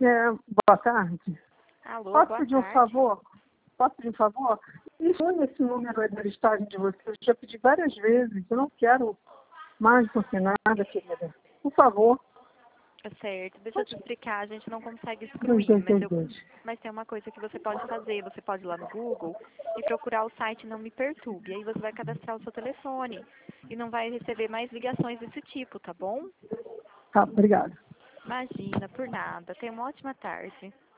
Boa tarde. Alô, Posso boa pedir um tarde. favor? Posso pedir um favor? Exclui esse número aí da listagem de vocês. Eu já pedi várias vezes. Eu não quero mais você nada, querida. Por favor. Tá certo, deixa eu te explicar, a gente não consegue Dois, excluir, dois, dois, dois. mas tem uma coisa que você pode fazer, você pode ir lá no Google e procurar o site Não Me Perturbe, aí você vai cadastrar o seu telefone e não vai receber mais ligações desse tipo, tá bom? Tá, obrigada. Imagina, por nada, tenha uma ótima tarde.